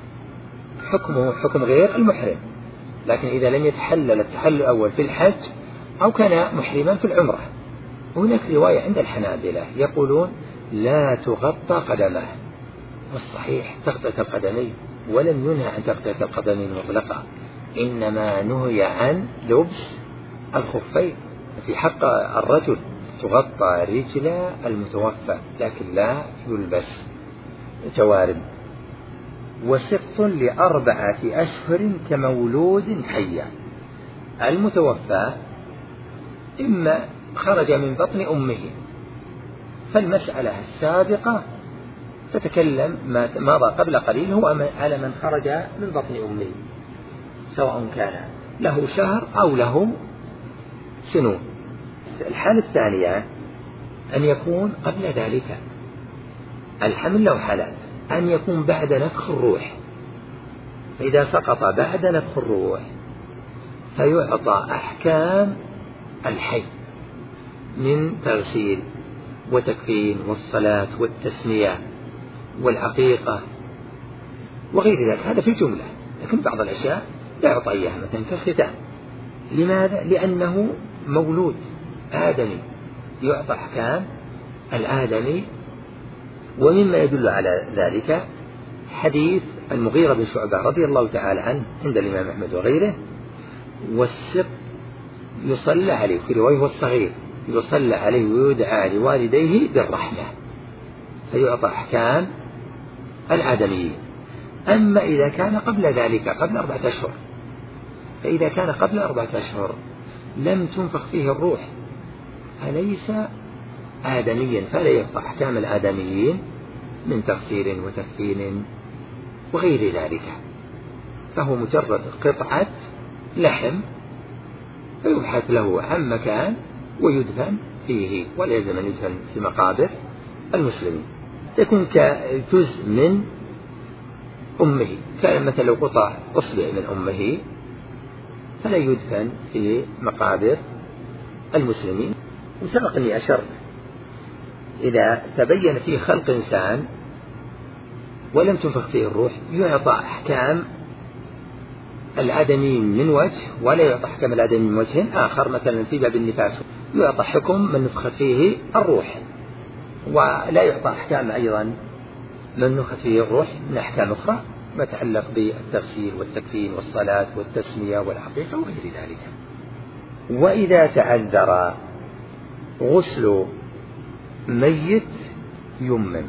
حكمه حكم غير المحرم، لكن إذا لم يتحلل التحلل الأول في الحج أو كان محرما في العمرة. هناك رواية عند الحنابلة يقولون لا تغطى قدمه، والصحيح تغطية القدمين، ولم ينهى عن تغطية القدمين مطلقة، إنما نهي عن لبس الخفين. في حق الرجل تغطى رجل المتوفى، لكن لا يلبس جوارب. وسقط لأربعة أشهر كمولود حيا. المتوفى إما خرج من بطن أمه، فالمسألة السابقة تتكلم ما مضى قبل قليل هو على من خرج من بطن أمه، سواء كان له شهر أو له سنون. الحالة الثانية أن يكون قبل ذلك الحمل له حالات، أن يكون بعد نفخ الروح، فإذا سقط بعد نفخ الروح فيعطى أحكام الحي من تغسيل وتكفين والصلاة والتسمية والعقيقة وغير ذلك، هذا في الجملة. لكن بعض الأشياء لا يعطى إياها، مثلا كالختان. لماذا؟ لأنه مولود آدمي، يعطى أحكام الآدمي. ومما يدل على ذلك حديث المغيرة بن شعبة رضي الله تعالى عنه عند الإمام أحمد وغيره: والسق يصلى عليه، في رواية والصغير يصلى عليه ويدعى لوالديه بالرحمة، فيعطى أحكام الآدميين. أما إذا كان قبل ذلك قبل أربعة أشهر، فإذا كان قبل أربعة أشهر لم تنفخ فيه الروح فليس آدميا، فلا يعطى أحكام الآدميين من تغسيل وتكفين وغير ذلك، فهو مجرد قطعة لحم فيبحث له عن مكان ويدفن فيه، ولا يلزم أن يدفن في مقابر المسلمين. يكون كجزء من أمه، كان مثلا لو قطع أصبع من أمه فلا يدفن في مقابر المسلمين. وسبق أني أشرت إذا تبين فيه خلق إنسان ولم تنفخ فيه الروح يعطى أحكام الآدمي من وجه، ولا يعطى أحكام الآدمي من وجه آخر. مثلا في باب النفاس يعطى حكم من نفخت فيه الروح، ولا يعطى أحكام أيضا من نفخت فيه الروح من أحكام أخرى ما يتعلق بالتغسيل والتكفين والصلاة والتسمية والعقيقة وغير ذلك. وإذا تعذر غسل ميت يمم،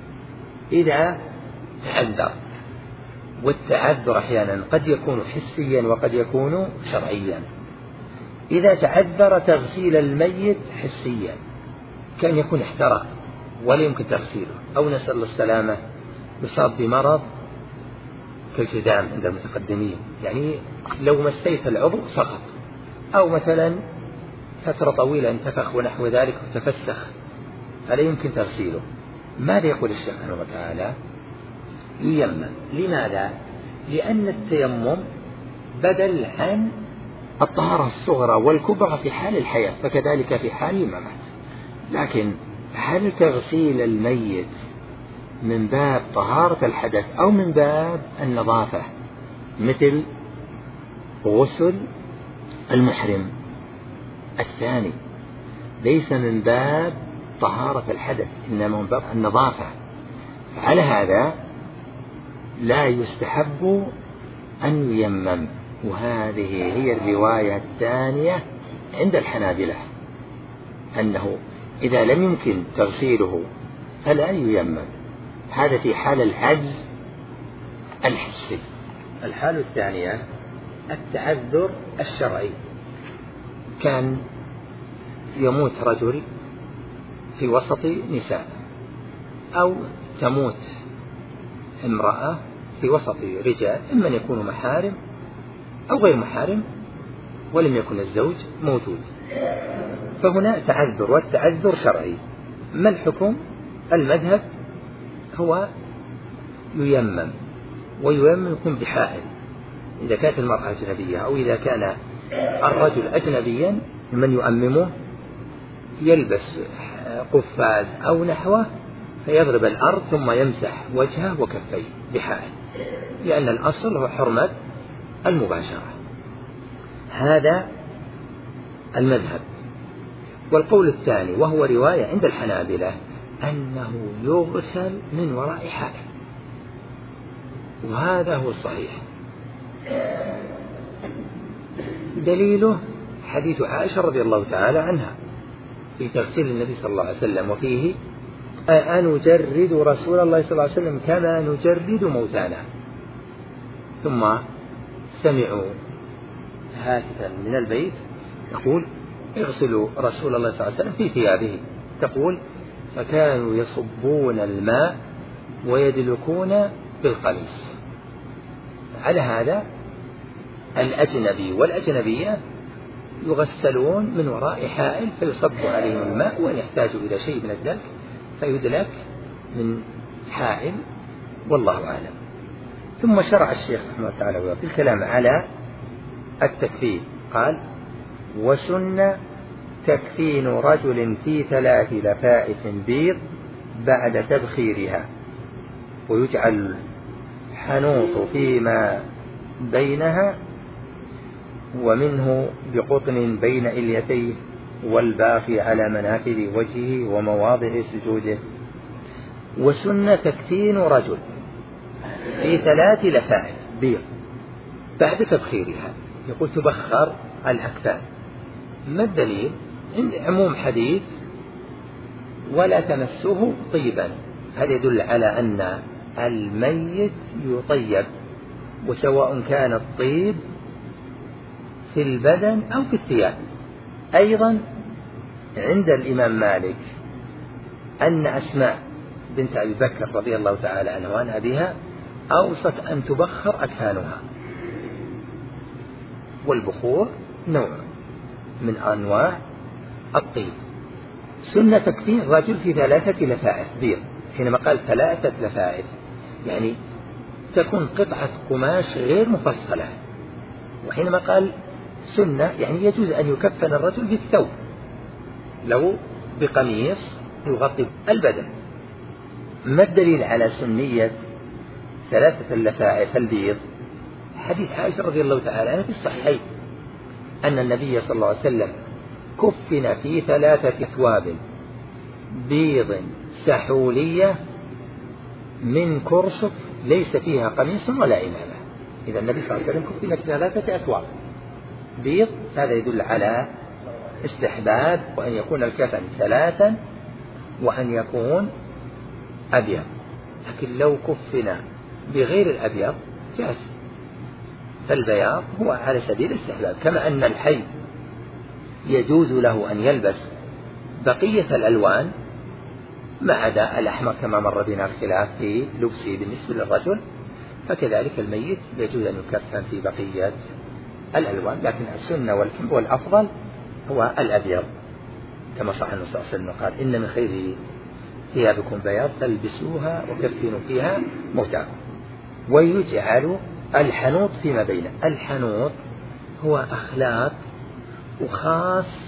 إذا تعذر، والتعذر أحيانا قد يكون حسيا وقد يكون شرعيا. إذا تعذر تغسيل الميت حسيا كان يكون احترق ولا يمكن تغسيله، أو نسأل الله السلامة يصاب بمرض كالجذام عند المتقدمين، يعني لو مسيت العضو سقط، أو مثلا فترة طويلة انتفخ ونحو ذلك وتفسخ فلا يمكن تغسيله، ماذا يقول الشيخ رحمه الله تعالى؟ ييمم. لماذا؟ لأن التيمم بدل عن الطهارة الصغرى والكبرى في حال الحياة، فكذلك في حال الممات. لكن هل تغسيل الميت من باب طهارة الحدث أو من باب النظافة مثل غسل المحرم؟ الثاني ليس من باب طهارة الحدث إنما من باب النظافة. على هذا لا يستحب أن ييمم، وهذه هي الرواية الثانية عند الحنابلة، أنه إذا لم يمكن تغسيله فلا ييمم. هذا في حال العجز الحسي. الحالة الثانية التعذر الشرعي. كان يموت رجل في وسط نساء، أو تموت امرأة في وسط رجال، إما أن يكونوا محارم أو غير محارم ولم يكن الزوج موجود، فهنا تعذر، والتعذر شرعي. ما الحكم؟ المذهب هو ييمم، وييمم يكون بحائل إذا كانت المرأة أجنبية، أو إذا كان الرجل أجنبيا من يؤممه يلبس قفاز أو نحوه فيضرب الأرض ثم يمسح وجهه وكفيه بحائل، لأن الأصل هو حرمة المباشرة. هذا المذهب. والقول الثاني وهو رواية عند الحنابلة أنه يغسل من وراء حائل، وهذا هو الصحيح. دليله حديث عائشة رضي الله تعالى عنها في تغسيل النبي صلى الله عليه وسلم، وفيه أنجرد رسول الله صلى الله عليه وسلم كما نجرد موتانا. ثم سمعوا هاتفا من البيت يقول اغسلوا رسول الله صلى الله عليه وسلم في ثيابه، تقول فكانوا يصبون الماء ويدلكون بالقميص. على هذا الأجنبي والأجنبية يغسلون من وراء حائل فيصب عليهم الماء، وإن يحتاجوا إلى شيء من الدلك فيدلك من حائل، والله أعلم. ثم شرع الشيخ رحمه الله تعالى في الكلام على التكفين، قال وسن تكفين رجل في ثلاث لفائف بيض بعد تبخيرها، ويجعل حنوط فيما بينها، ومنه بقطن بين إليتيه، والباقي على منافذ وجهه ومواضع سجوده. وسن تكفين رجل في ثلاث لفائف بيض بعد تبخيرها، يقول تبخر الأكفان. ما الدليل؟ عند عموم حديث ولا تمسه طيبا، هذا يدل على أن الميت يطيب، وسواء كان الطيب في البدن أو في الثياب. أيضا عند الإمام مالك أن أسماء بنت أبي بكر رضي الله تعالى عنها وعن أبيها أوصت أن تبخر أكفانها، والبخور نوع من أنواع الطيب. سنة تكفين رجل في ثلاثة لفائف بيض، حينما قال ثلاثة لفائف يعني تكون قطعة قماش غير مفصلة، وحينما قال سنة يعني يجوز أن يكفن الرجل بالثوب، لو بقميص يغطي البدن. ما الدليل على سنية ثلاثة اللفائف البيض؟ حديث عائشة رضي الله تعالى عنها في الصحيحين أن النبي صلى الله عليه وسلم كفن في ثلاثة ثواب بيض سحولية من كرسف ليس فيها قميص ولا عمامة. إذا النبي صلى الله عليه وسلم كفن في ثلاثة أثواب بيض، هذا يدل على استحباب وأن يكون الكفن ثلاثا وأن يكون أبيض. لكن لو كفن بغير الأبيض جاز، فالبياض هو على سبيل الاستحباب، كما أن الحي يجوز له أن يلبس بقية الألوان ما عدا الأحمر كما مر بنا الخلاف في لبسه بالنسبة للرجل، فكذلك الميت يجوز أن يكفن في بقية الألوان. لكن السنة والأفضل هو الأبيض، كما صح النبي صلى الله عليه وسلم قال إن من خير ثيابكم بياض فالبسوها وكفنوا فيها موتاكم. ويجعل الحنوط فيما بينه. الحنوط هو أخلاط وخاص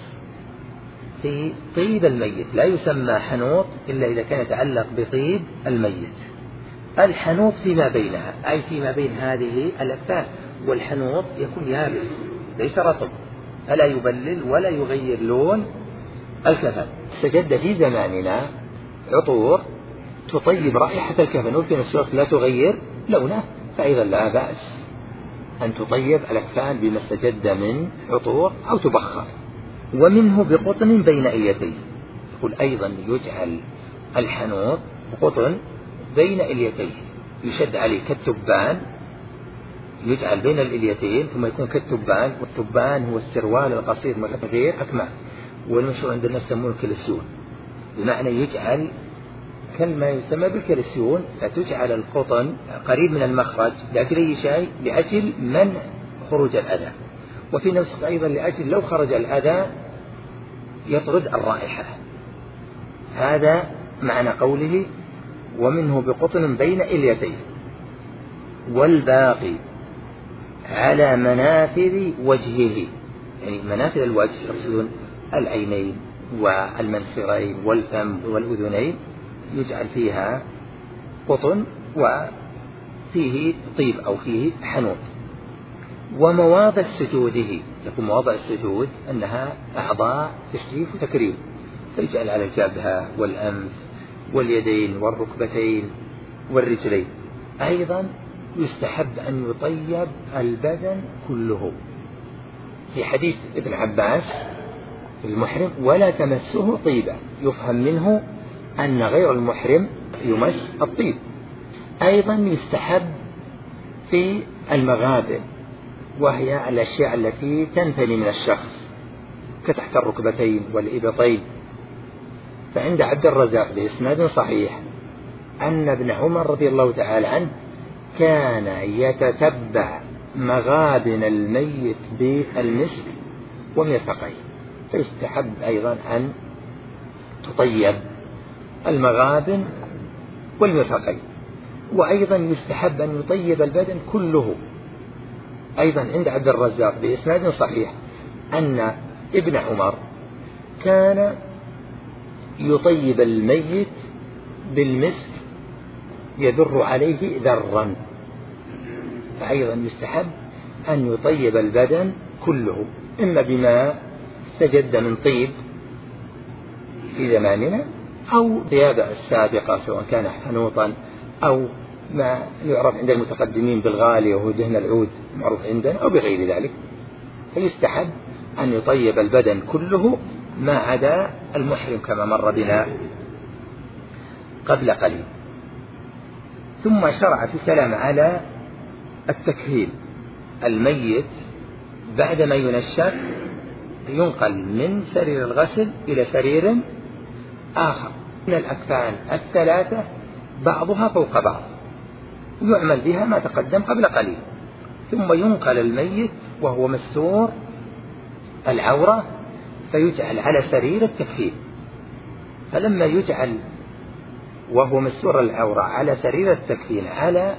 في طيب الميت، لا يسمى حنوط إلا إذا كان يتعلق بطيب الميت. الحنوط فيما بينها أي فيما بين هذه الأكفان، والحنوط يكون يابس ليس رطب، فلا يبلل ولا يغير لون الكفن. استجد في زماننا عطور تطيب رائحة الكفن وفي نفس الوقت لا تغير لونه، فأيضا لا بأس أن تطيب الأكفان بما استجد من عطور أو تبخر. ومنه بقطن بين إليتيه. يقول أيضا يجعل الحنوط بقطن بين إليتيه، يشد عليه كالتبان، يجعل بين الإليتين ثم يكون كالتبان، والتبان هو السروال القصير من غير أكمام، والمشهور عند الناس يسمونه كلسيون، بمعنى يجعل كما يسمى بالكلسيون، فتجعل القطن قريب من المخرج لأجل أي شيء، لأجل منع خروج الأذى، وفي نفس أيضا لأجل لو خرج الأذى يطرد الرائحة. هذا معنى قوله ومنه بقطن بين إليتيه. والباقي على منافذ وجهه، يعني منافذ الوجه يقصدون العينين والمنخرين والفم والأذنين، يجعل فيها قطن وفيه طيب أو فيه حنوط. ومواضع سجوده، يكون مواضع السجود أنها أعضاء تشريف وتكريم، فيجعل على الجبهة والأنف واليدين والركبتين والرجلين. أيضا يستحب أن يطيب البدن كله، في حديث ابن عباس المحرم ولا تمسه طيبا، يفهم منه أن غير المحرم يمس الطيب. أيضا يستحب في المغابن، وهي الأشياء التي تنثني من الشخص كتحت الركبتين والإبطين، فعند عبد الرزاق بإسناد صحيح أن ابن عمر رضي الله تعالى عنه كان يتتبع مغابن الميت بالمسك ومرفقيه، فيستحب أيضا أن تطيب المغابن والمرفقين. وأيضا يستحب أن يطيب البدن كله. أيضا عند عبد الرزاق بإسناد صحيح أن ابن عمر كان يطيب الميت بالمسك يذر عليه ذرا، فأيضا يستحب أن يطيب البدن كله، إما بما استجد من طيب في زماننا أو ثياب السابقة سواء كان حنوطا أو ما يعرف عند المتقدمين بالغالي وهو دهن العود معروف عندنا أو بغير ذلك، فيستحب أن يطيب البدن كله ما عدا المحرم كما مر بنا قبل قليل. ثم شرع في الكلام على التكهيل. الميت بعدما ينشف ينقل من سرير الغسل إلى سرير آخر من الأكفان الثلاثة بعضها فوق بعض، يعمل بها ما تقدم قبل قليل، ثم ينقل الميت وهو مستور العورة فيجعل على سرير التكفين. فلما يجعل وهو مستور العورة على سرير التكفين على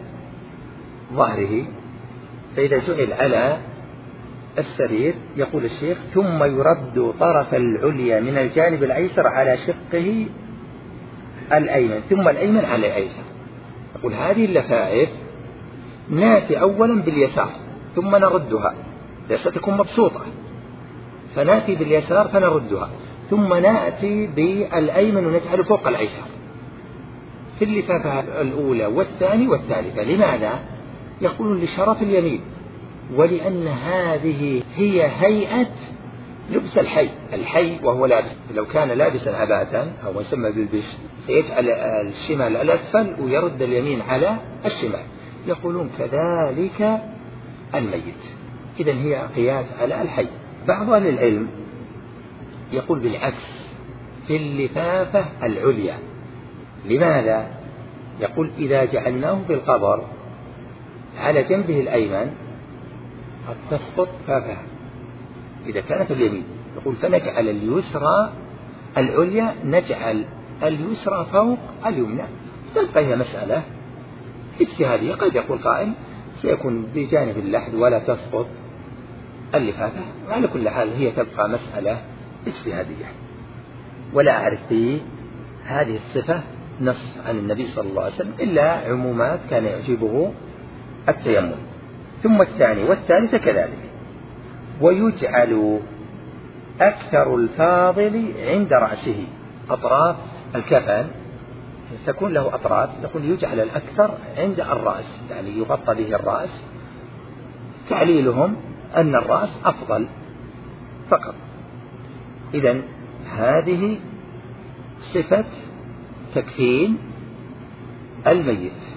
ظهره، فإذا جعل على السرير يقول الشيخ ثم يرد طرف العليا من الجانب الأيسر على شقه الأيمن ثم الأيمن على الأيسر. يقول هذه اللفائف نأتي أولا باليسار ثم نردها، ستكون مبسوطة، فنأتي باليسار فنردها، ثم نأتي بالأيمن ونجعل فوق الأيسر في اللفافة الأولى والثاني والثالثة. لماذا؟ يقولون لشرف اليمين، ولأن هذه هي هيئة لبس الحي. الحي وهو لابس، لو كان لابسا عباءة أو يسمى بالبشت سيجعل الشمال الأسفل ويرد اليمين على الشمال. يقولون كذلك الميت، إذن هي قياس على الحي. بعض أهل العلم يقول بالعكس في اللفافة العليا. لماذا؟ يقول إذا جعلناه في القبر على جنبه الأيمن قد تسقط فافه إذا كانت اليمين، يقول فنجعل اليسرى العليا نجعل اليسرى فوق اليمنى. تبقى هي مسألة اجتهادية. قد يقول قائل سيكون بجانب اللحد ولا تسقط اللفافة. على كل حال هي تبقى مسألة اجتهادية. ولا أعرف في هذه الصفة نص عن النبي صلى الله عليه وسلم إلا عمومات كان يعجبه التيمم. ثم الثاني والثالث كذلك. ويجعل أكثر الفاضل عند رأسه، أطراف الكفن تكون له أطراف، يقول يجعل الأكثر عند الرأس، يعني يغطى به الرأس. تعليلهم أن الرأس أفضل فقط. إذن هذه صفة تكفين الميت.